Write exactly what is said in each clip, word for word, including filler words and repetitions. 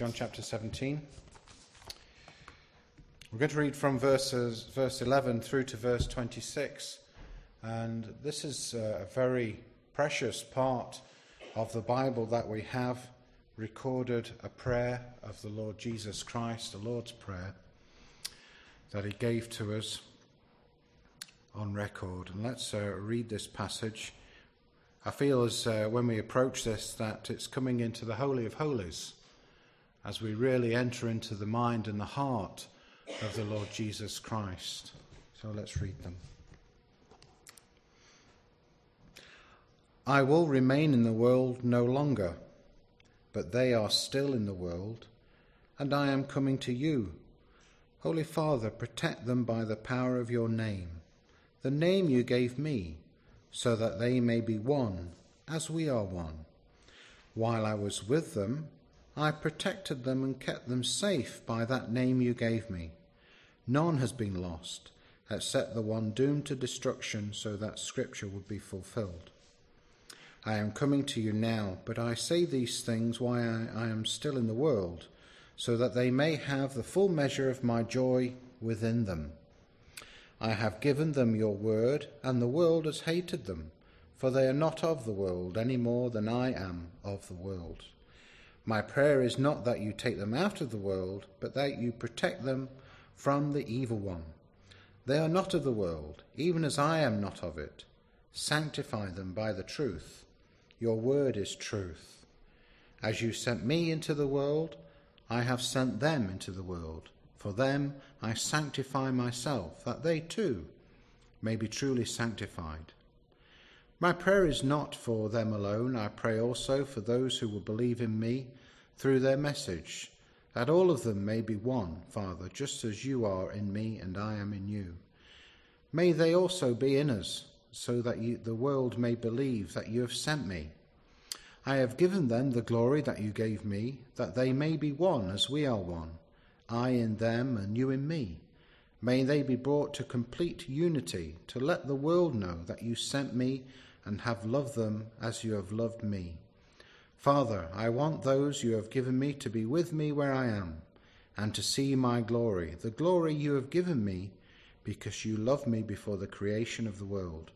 John chapter seventeen. We're going to read from verses, verse eleven through to verse twenty-six. And this is a very precious part of the Bible that we have recorded, a prayer of the Lord Jesus Christ, the Lord's Prayer, that he gave to us on record. And let's uh, read this passage. I feel as uh, when we approach this that it's coming into the Holy of Holies as we really enter into the mind and the heart of the Lord Jesus Christ. So let's read them. I will remain in the world no longer, but they are still in the world, and I am coming to you. Holy Father, protect them by the power of your name, the name you gave me, so that they may be one, as we are one. While I was with them, I protected them and kept them safe by that name you gave me. None has been lost, except the one doomed to destruction, so that Scripture would be fulfilled. I am coming to you now, but I say these things while I, I am still in the world, so that they may have the full measure of my joy within them. I have given them your word, and the world has hated them, for they are not of the world any more than I am of the world. My prayer is not that you take them out of the world, but that you protect them from the evil one. They are not of the world, even as I am not of it. Sanctify them by the truth. Your word is truth. As you sent me into the world, I have sent them into the world. For them I sanctify myself, that they too may be truly sanctified. My prayer is not for them alone. I pray also for those who will believe in me through their message, that all of them may be one, Father, just as you are in me and I am in you. May they also be in us, so that you, the world may believe that you have sent me. I have given them the glory that you gave me, that they may be one as we are one, I in them and you in me. May they be brought to complete unity, to let the world know that you sent me and have loved them as you have loved me. Father, I want those you have given me to be with me where I am, and to see my glory, the glory you have given me, because you loved me before the creation of the world.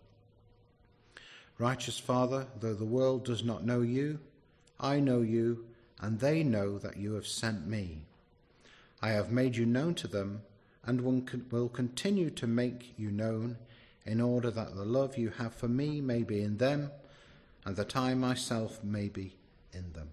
Righteous Father, though the world does not know you, I know you, and they know that you have sent me. I have made you known to them, and will continue to make you known, in order that the love you have for me may be in them, and that I myself may be in them.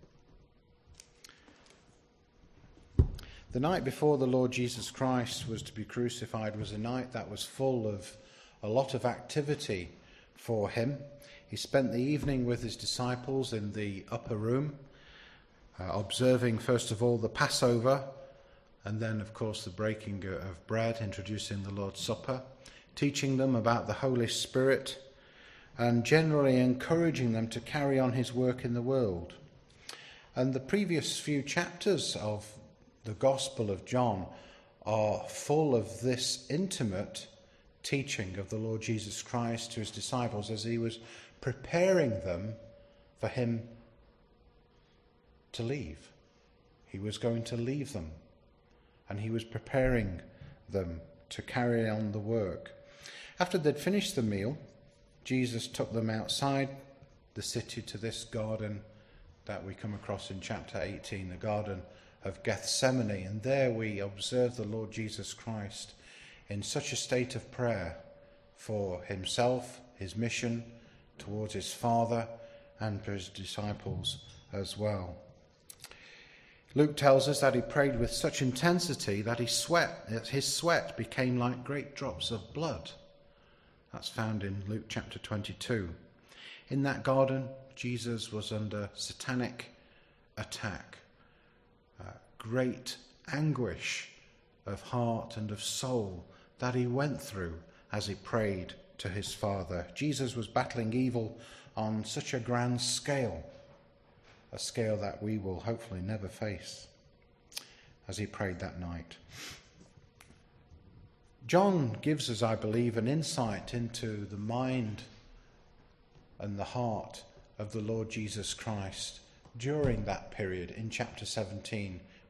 The night before the Lord Jesus Christ was to be crucified was a night that was full of a lot of activity for him. He spent the evening with his disciples in the upper room, uh, observing first of all the Passover, and then of course the breaking of bread, introducing the Lord's Supper, teaching them about the Holy Spirit, and generally encouraging them to carry on his work in the world. And the previous few chapters of the Gospel of John are full of this intimate teaching of the Lord Jesus Christ to his disciples as he was preparing them for him to leave. He was going to leave them, and he was preparing them to carry on the work. After they'd finished the meal, Jesus took them outside the city to this garden that we come across in chapter eighteen, the Garden of Gethsemane. And there we observe the Lord Jesus Christ in such a state of prayer for himself, his mission towards his Father, and for his disciples as well. Luke tells us that he prayed with such intensity that he sweat, his sweat became like great drops of blood. That's found in Luke chapter twenty-two. In that garden, Jesus was under satanic attack, uh, great anguish of heart and of soul that he went through as he prayed to his Father. Jesus was battling evil on such a grand scale, a scale that we will hopefully never face, as he prayed that night. John gives us, I believe, an insight into the mind and the heart of the Lord Jesus Christ during that period in chapter seventeen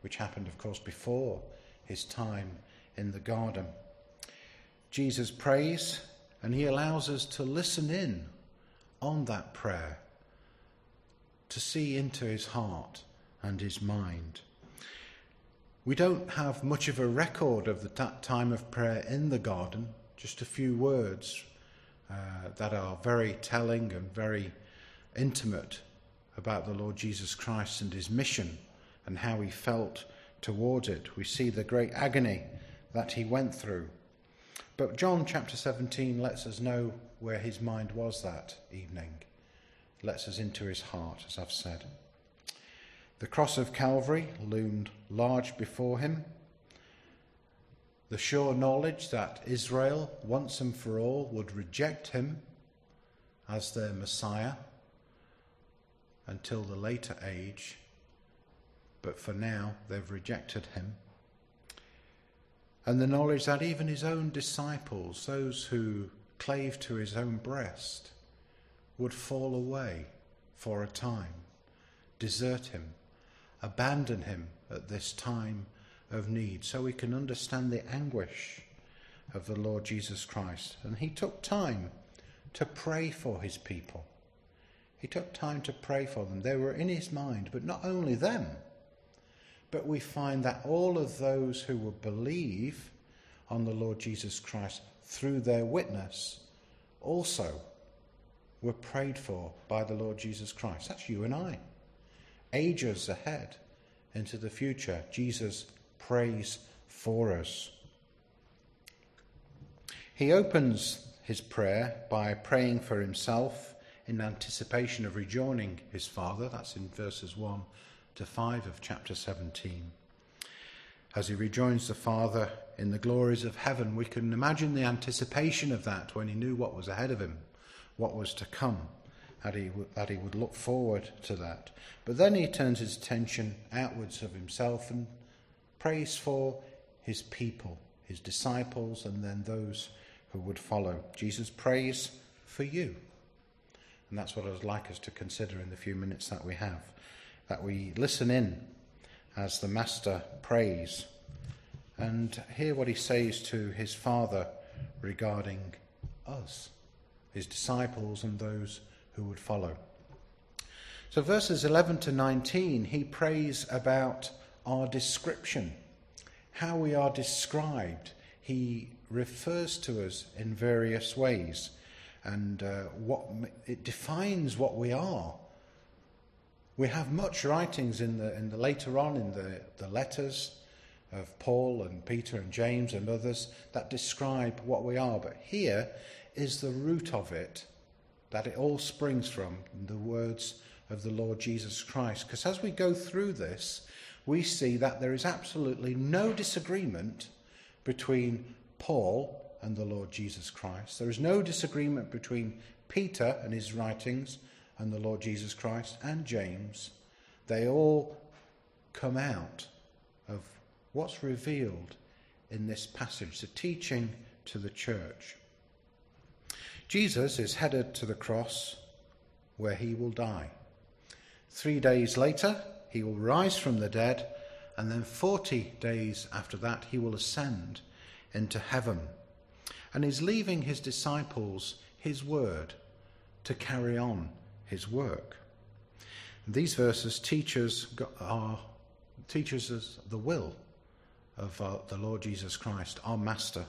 which happened, of course, before his time in the garden. Jesus prays, and he allows us to listen in on that prayer, to see into his heart and his mind. We don't have much of a record of the t- time of prayer in the garden, just a few words uh, that are very telling and very intimate about the Lord Jesus Christ and his mission and how he felt towards it. We see the great agony that he went through. But John chapter seventeen lets us know where his mind was that evening. Lets us into his heart, as I've said. The cross of Calvary loomed large before him. The sure knowledge that Israel, once and for all, would reject him as their Messiah until the later age. But for now, they've rejected him. And the knowledge that even his own disciples, those who clave to his own breast, would fall away for a time, desert him, abandon him at this time of need. So we can understand the anguish of the Lord Jesus Christ. And he took time to pray for his people. He took time to pray for them. They were in his mind, but not only them, but we find that all of those who would believe on the Lord Jesus Christ through their witness also were prayed for by the Lord Jesus Christ. That's you and I. Ages ahead into the future, Jesus prays for us. He opens his prayer by praying for himself in anticipation of rejoining his Father. That's in verses one to five of chapter seventeen. As he rejoins the Father in the glories of heaven, we can imagine the anticipation of that when he knew what was ahead of him, what was to come, that he, w- that he would look forward to that. But then he turns his attention outwards of himself and prays for his people, his disciples, and then those who would follow. Jesus prays for you. And that's what I'd like us to consider in the few minutes that we have. That we listen in as the Master prays and hear what he says to his Father regarding us, his disciples and those who would follow. So verses eleven to nineteen, he prays about our description, how we are described. He refers to us in various ways, and uh, what it defines what we are. We have much writings in the in the later on in the, the letters of Paul and Peter and James and others that describe what we are. But here is the root of it, that it all springs from the words of the Lord Jesus Christ. Because as we go through this, we see that there is absolutely no disagreement between Paul and the Lord Jesus Christ. There is no disagreement between Peter and his writings and the Lord Jesus Christ and James. They all come out of what's revealed in this passage, the teaching to the church. Jesus is headed to the cross where he will die. Three days later, he will rise from the dead, and then forty days after that, he will ascend into heaven. And he's leaving his disciples his word to carry on his work. These verses teach us, are, teach us the will of uh, the Lord Jesus Christ, our Master,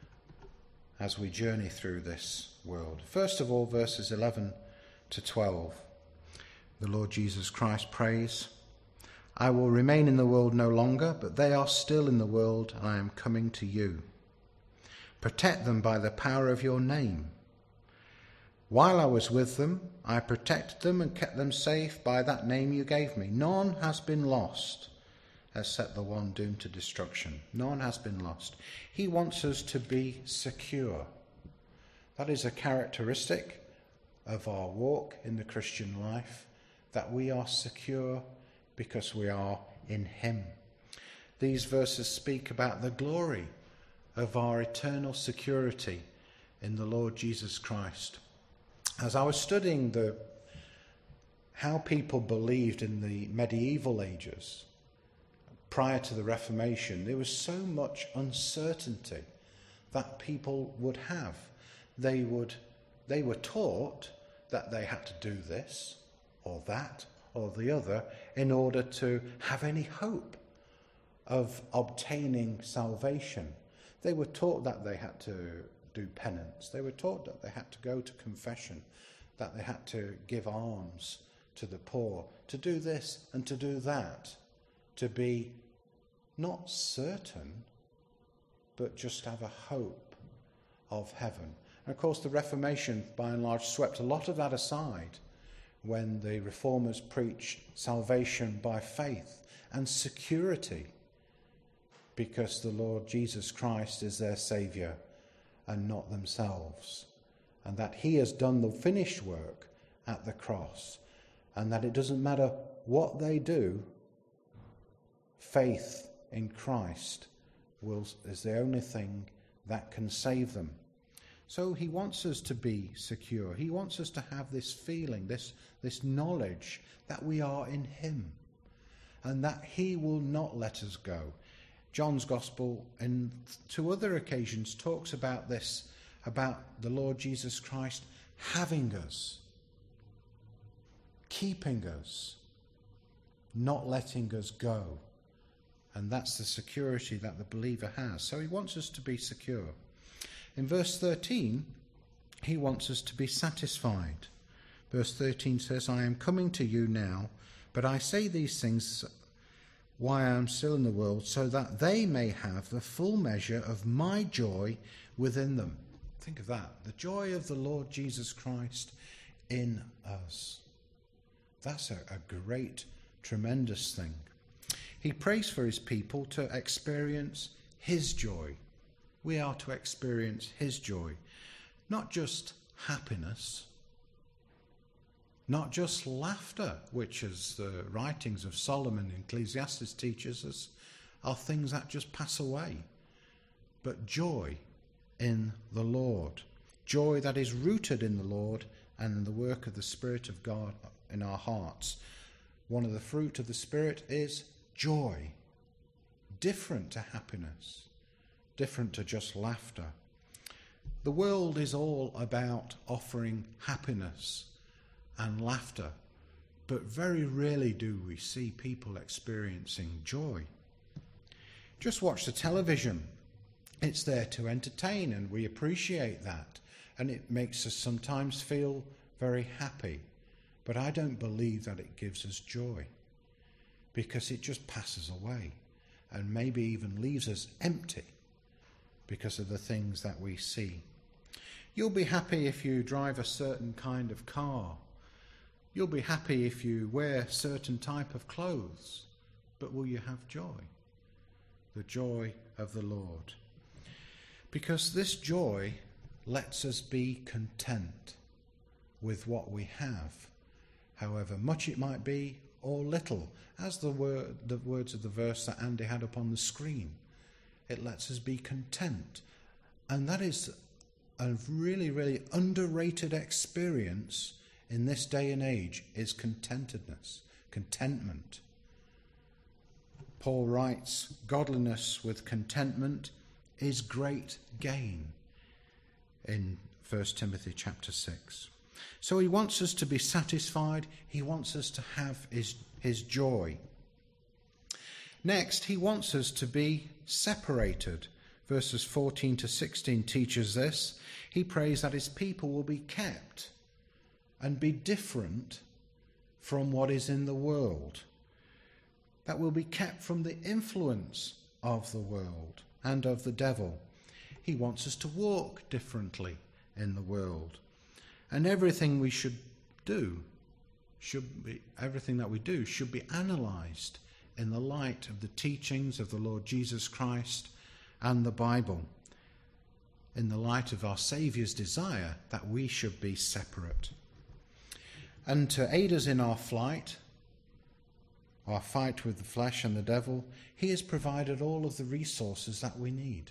as we journey through this world. First of all, verses eleven to twelve. The Lord Jesus Christ prays, "I will remain in the world no longer, but they are still in the world, and I am coming to you. Protect them by the power of your name. While I was with them, I protected them and kept them safe by that name you gave me. None has been lost, except the one doomed to destruction." None has been lost. He wants us to be secure. That is a characteristic of our walk in the Christian life, that we are secure because we are in him. These verses speak about the glory of our eternal security in the Lord Jesus Christ. As I was studying the how people believed in the medieval ages, prior to the Reformation, there was so much uncertainty that people would have. They would, they were taught that they had to do this or that or the other in order to have any hope of obtaining salvation. They were taught that they had to do penance. They were taught that they had to go to confession, that they had to give alms to the poor, to do this and to do that, to be not certain, but just have a hope of heaven. And of course, the Reformation, by and large, swept a lot of that aside when the Reformers preached salvation by faith and security, because the Lord Jesus Christ is their Saviour and not themselves, and that he has done the finished work at the cross, and that it doesn't matter what they do, faith in Christ will, is the only thing that can save them. So he wants us to be secure. He wants us to have this feeling, this, this knowledge that we are in him and that he will not let us go. John's Gospel, in two other occasions, talks about this, about the Lord Jesus Christ having us, keeping us, not letting us go. And that's the security that the believer has. So he wants us to be secure. In verse thirteen, he wants us to be satisfied. Verse thirteen says, I am coming to you now, but I say these things while I am still in the world, so that they may have the full measure of my joy within them. Think of that. The joy of the Lord Jesus Christ in us. That's a, a great, tremendous thing. He prays for his people to experience his joy. We are to experience his joy. Not just happiness, not just laughter, which, as the writings of Solomon and Ecclesiastes teaches us, are things that just pass away, but joy in the Lord. Joy that is rooted in the Lord and in the work of the Spirit of God in our hearts. One of the fruit of the Spirit is joy, different to happiness, different to just laughter. The world is all about offering happiness and laughter, but very rarely do we see people experiencing joy. Just watch the television. It's there to entertain, and we appreciate that, and it makes us sometimes feel very happy, but I don't believe that it gives us joy, because it just passes away and maybe even leaves us empty because of the things that we see. You'll be happy if you drive a certain kind of car. You'll be happy if you wear a certain type of clothes. But will you have joy? The joy of the Lord. Because this joy lets us be content with what we have, however much it might be or little. As the word, the words of the verse that Andy had up on the screen, it lets us be content. And that is a really, really underrated experience in this day and age, is contentedness, contentment. Paul writes, godliness with contentment is great gain, in First Timothy chapter six. So he wants us to be satisfied. He wants us to have his, his joy. Next, he wants us to be separated. Verses fourteen to sixteen teaches this. He prays that his people will be kept and be different from what is in the world. That will be kept from the influence of the world and of the devil. He wants us to walk differently in the world. And everything we should do, should be, everything that we do should be analysed in the light of the teachings of the Lord Jesus Christ and the Bible, in the light of our Saviour's desire that we should be separate. And to aid us in our flight, our fight with the flesh and the devil, he has provided all of the resources that we need.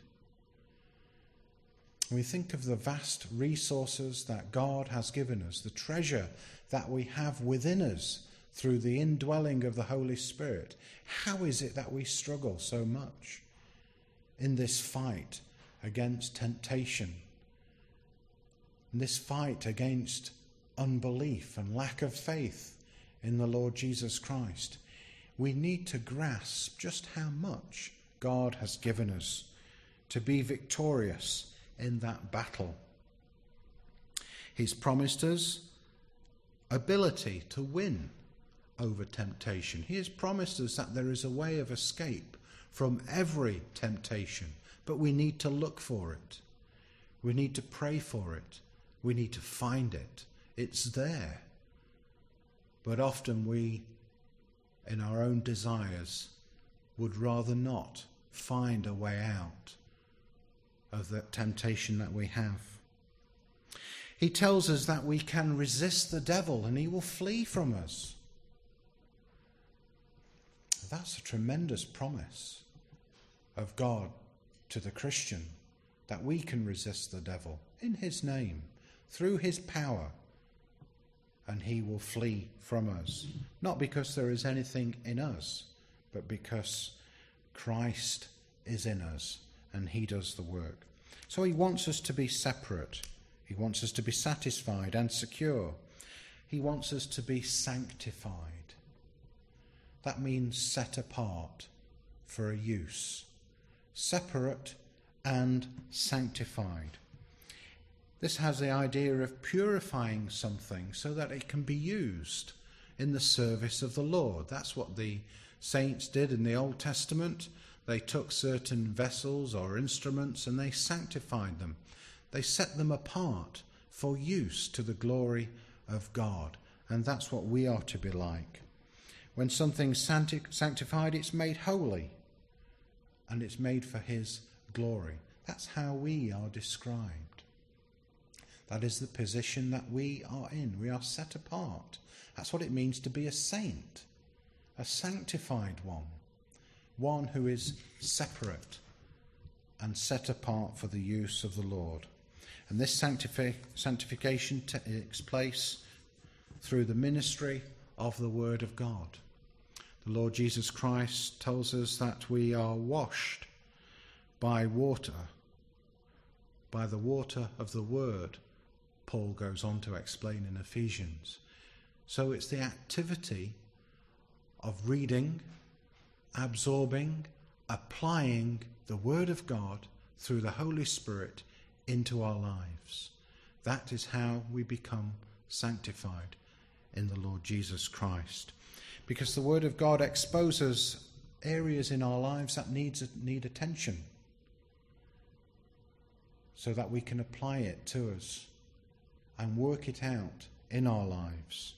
We think of the vast resources that God has given us, the treasure that we have within us, through the indwelling of the Holy Spirit. How is it that we struggle so much in this fight against temptation, in this fight against unbelief and lack of faith in the Lord Jesus Christ? We need to grasp just how much God has given us to be victorious in that battle. He's promised us ability to win over temptation. He has promised us that there is a way of escape from every temptation, but we need to look for it. We need to pray for it. We need to find it. It's there. But often we, in our own desires, would rather not find a way out of that temptation that we have. He tells us that we can resist the devil and he will flee from us. That's a tremendous promise of God to the Christian, that we can resist the devil in his name, through his power, and he will flee from us. Not because there is anything in us, but because Christ is in us and he does the work. So he wants us to be separate. He wants us to be satisfied and secure. He wants us to be sanctified. That means set apart for a use. Separate and sanctified. This has the idea of purifying something so that it can be used in the service of the Lord. That's what the saints did in the Old Testament. They took certain vessels or instruments and they sanctified them. They set them apart for use to the glory of God. And that's what we are to be like. When something's sanctified, it's made holy. And it's made for his glory. That's how we are described. That is the position that we are in. We are set apart. That's what it means to be a saint. A sanctified one. One who is separate and set apart for the use of the Lord. And this sanctifi- sanctification takes place through the ministry of the Word of God. The Lord Jesus Christ tells us that we are washed by water, by the water of the Word, Paul goes on to explain in Ephesians. So it's the activity of reading, absorbing, applying the Word of God through the Holy Spirit into our lives. That is how we become sanctified in the Lord Jesus Christ. Because the Word of God exposes areas in our lives that needs, need attention, so that we can apply it to us and work it out in our lives.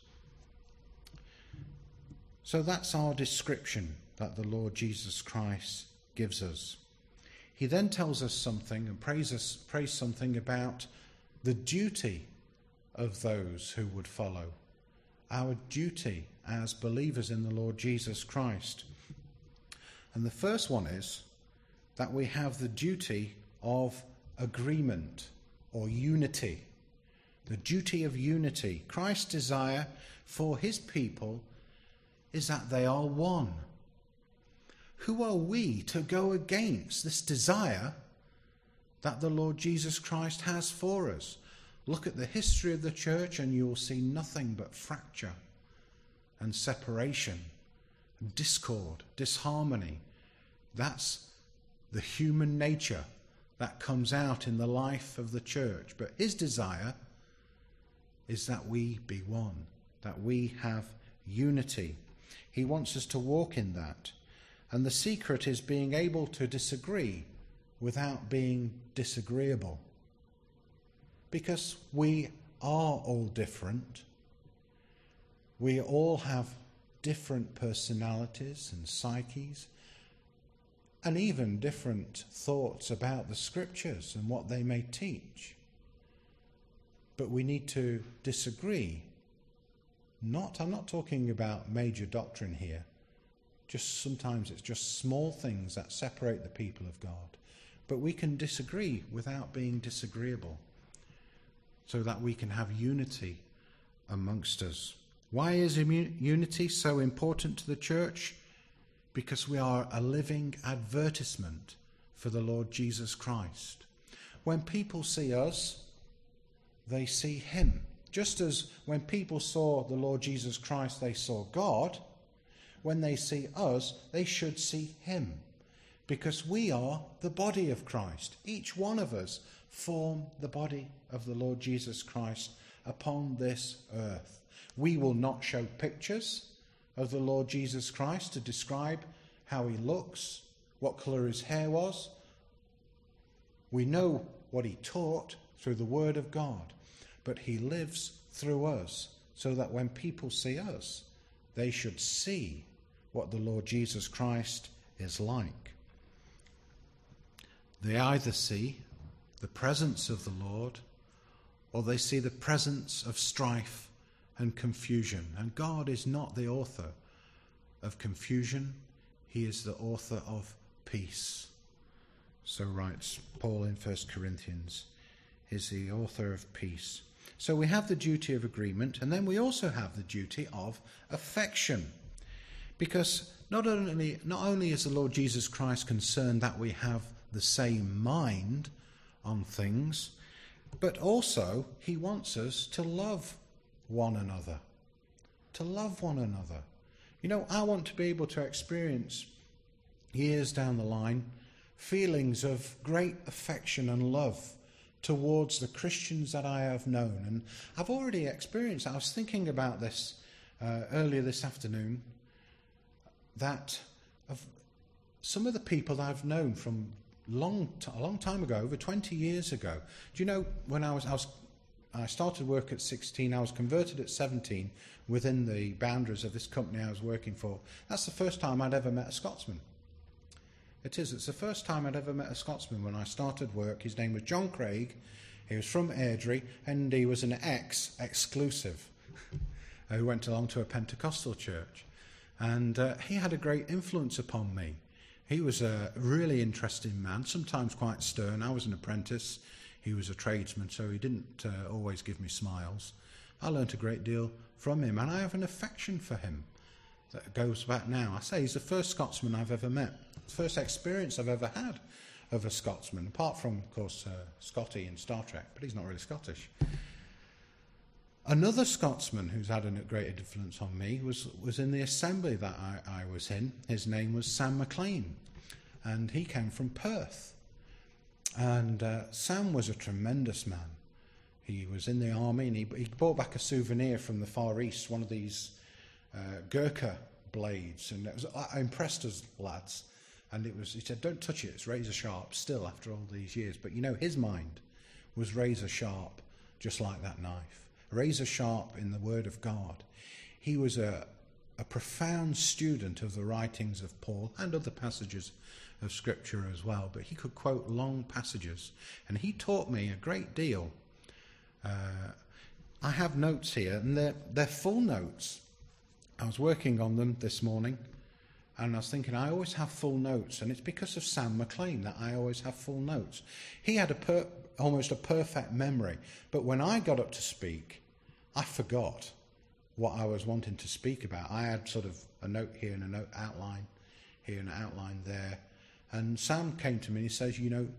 So that's our description that the Lord Jesus Christ gives us. He then tells us something and prays us, prays something about the duty of those who would follow. Our duty as believers in the Lord Jesus Christ. And the first one is that we have the duty of agreement or unity. The duty of unity. Christ's desire for his people is that they are one. Who are we to go against this desire that the Lord Jesus Christ has for us? Look at the history of the church and you will see nothing but fracture and separation, discord, disharmony. That's the human nature that comes out in the life of the church. But his desire is that we be one, that we have unity. He wants us to walk in that. And the secret is being able to disagree without being disagreeable. Because we are all different. We all have different personalities and psyches, and even different thoughts about the scriptures and what they may teach. But we need to disagree. Not, I'm not talking about major doctrine here. Just sometimes it's just small things that separate the people of God. But we can disagree without being disagreeable, so that we can have unity amongst us. Why is unity so important to the church? Because we are a living advertisement for the Lord Jesus Christ. When people see us, they see him. Just as when people saw the Lord Jesus Christ, they saw God, when they see us, they should see him. Because we are the body of Christ. Each one of us form the body of the Lord Jesus Christ upon this earth. We will not show pictures of the Lord Jesus Christ to describe how he looks, what colour his hair was. We know what he taught through the Word of God, but he lives through us so that when people see us, they should see what the Lord Jesus Christ is like. They either see the presence of the Lord or they see the presence of strife and confusion. And God is not the author of confusion. He is the author of peace. So writes Paul in First Corinthians. He's the author of peace. So we have the duty of agreement, and then we also have the duty of affection. Because not only, not only is the Lord Jesus Christ concerned that we have the same mind on things, but also he wants us to love one another. To love one another. You know, I want to be able to experience years down the line feelings of great affection and love towards the Christians that I have known. And I've already experienced, I was thinking about this uh, earlier this afternoon, that of some of the people that I've known from long t- a long time ago, over twenty years ago. Do you know, when I was, I was I started work at sixteen, I was converted at seventeen within the boundaries of this company I was working for. That's the first time I'd ever met a Scotsman. It is. It's the first time I'd ever met a Scotsman when I started work. His name was John Craig. He was from Airdrie, and he was an ex-exclusive who went along to a Pentecostal church. And uh, he had a great influence upon me. He was a really interesting man, sometimes quite stern. I was an apprentice. He was a tradesman, so he didn't uh, always give me smiles. I learnt a great deal from him, and I have an affection for him that goes back now. I say he's the first Scotsman I've ever met. The first experience I've ever had of a Scotsman, apart from, of course, uh, Scotty in Star Trek, but he's not really Scottish. Another Scotsman who's had a great influence on me was, was in the assembly that I, I was in. His name was Sam McLean, and he came from Perth. And uh, Sam was a tremendous man. He was in the army, and he, he brought back a souvenir from the Far East, one of these uh, Gurkha blades, and it was, I impressed us lads. And it was, he said, don't touch it, it's razor sharp still after all these years. But you know, his mind was razor sharp, just like that knife. Razor sharp in the Word of God. He was a, a profound student of the writings of Paul and other passages of Scripture as well. But he could quote long passages, and he taught me a great deal. Uh, I have notes here, and they're, they're full notes. I was working on them this morning, and I was thinking, I always have full notes, and it's because of Sam McLean that I always have full notes. He had a per, almost a perfect memory, but when I got up to speak, I forgot what I was wanting to speak about. I had sort of a note here and a note outline here and an outline there, and Sam came to me and he says, you know,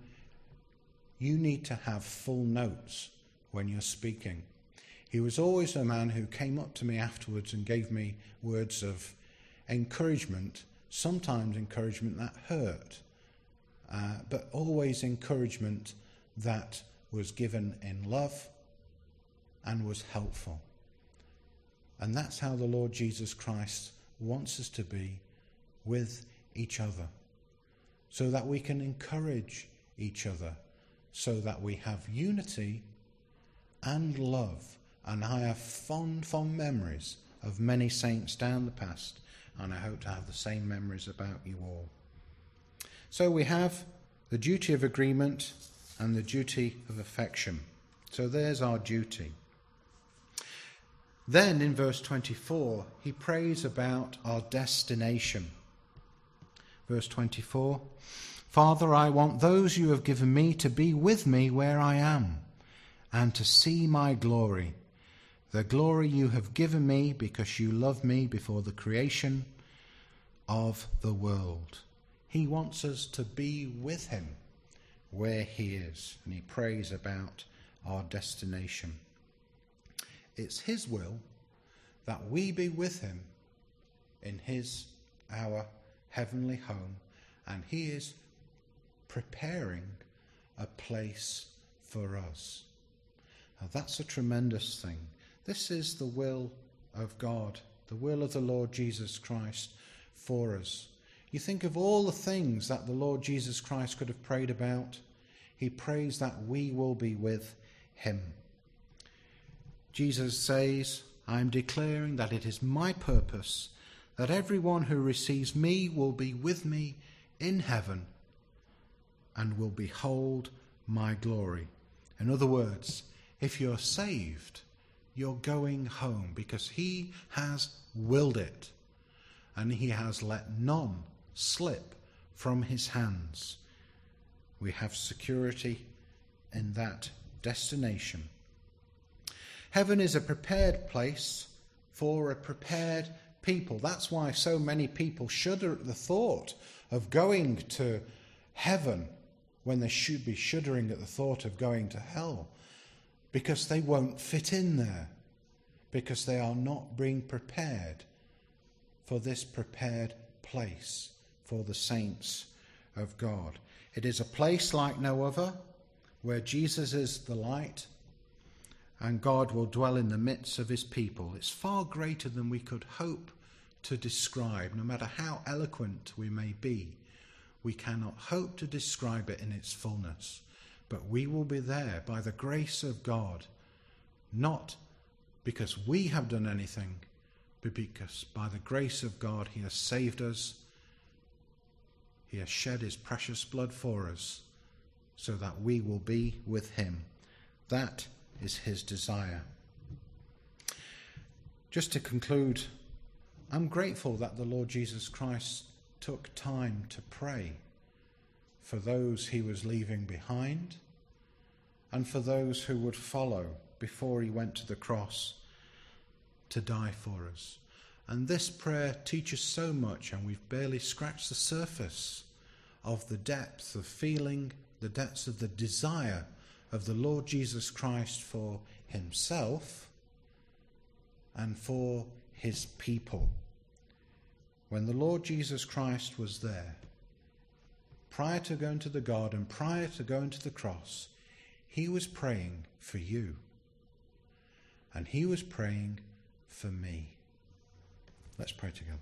you need to have full notes when you're speaking. He was always a man who came up to me afterwards and gave me words of encouragement, sometimes encouragement that hurt, uh, but always encouragement that was given in love and was helpful. And that's how the Lord Jesus Christ wants us to be with each other, so that we can encourage each other, so that we have unity and love. And I have fond, fond memories of many saints down the past, and I hope to have the same memories about you all. So we have the duty of agreement and the duty of affection. So there's our duty. Then in verse twenty-four, he prays about our destination. Verse twenty-four, Father, I want those you have given me to be with me where I am, and to see my glory, the glory you have given me because you loved me before the creation of the world. He wants us to be with him where he is, and he prays about our destination. It's his will that we be with him in his, our heavenly home, and he is preparing a place for us. Now that's a tremendous thing. This is the will of God, the will of the Lord Jesus Christ for us. You think of all the things that the Lord Jesus Christ could have prayed about. He prays that we will be with him. Jesus says, I am declaring that it is my purpose that everyone who receives me will be with me in heaven and will behold my glory. In other words, if you're saved, you're going home because he has willed it, and he has let none slip from his hands. We have security in that destination. Heaven is a prepared place for a prepared people. That's why so many people shudder at the thought of going to heaven when they should be shuddering at the thought of going to hell, because they won't fit in there, because they are not being prepared for this prepared place for the saints of God. It is a place like no other, where Jesus is the light and God will dwell in the midst of his people. It's far greater than we could hope to describe. No matter how eloquent we may be, we cannot hope to describe it in its fullness. But we will be there by the grace of God, not because we have done anything, but because by the grace of God he has saved us. He has shed his precious blood for us so that we will be with him. That is his desire. Just to conclude, I'm grateful that the Lord Jesus Christ took time to pray for those he was leaving behind and for those who would follow before he went to the cross to die for us. And this prayer teaches so much, and we've barely scratched the surface of the depth of feeling, the depths of the desire of the Lord Jesus Christ for himself and for his people. When the Lord Jesus Christ was there, prior to going to the garden, prior to going to the cross, he was praying for you. And he was praying for me. Let's pray together.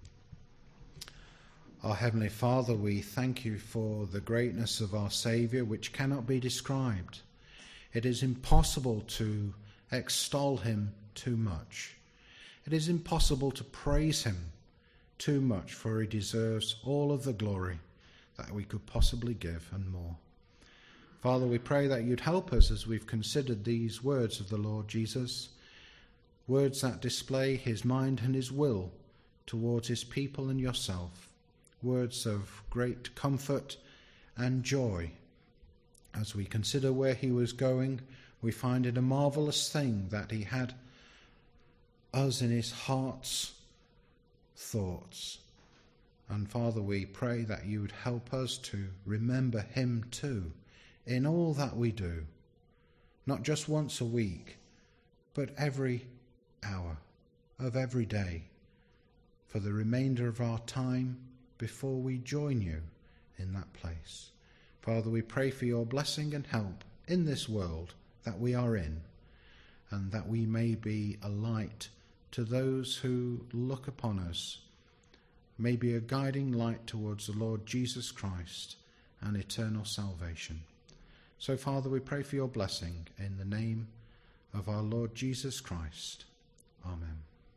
Our Heavenly Father, we thank you for the greatness of our Saviour, which cannot be described. It is impossible to extol him too much. It is impossible to praise him too much, for he deserves all of the glory that we could possibly give and more. Father, we pray that you'd help us as we've considered these words of the Lord Jesus, words that display his mind and his will towards his people and yourself, words of great comfort and joy. As we consider where he was going, we find it a marvellous thing that he had us in his heart's thoughts. And Father, we pray that you would help us to remember him too in all that we do, not just once a week, but every hour of every day for the remainder of our time before we join you in that place. Father, we pray for your blessing and help in this world that we are in, and that we may be a light to those who look upon us, may be a guiding light towards the Lord Jesus Christ and eternal salvation. So, Father, we pray for your blessing in the name of our Lord Jesus Christ. Amen.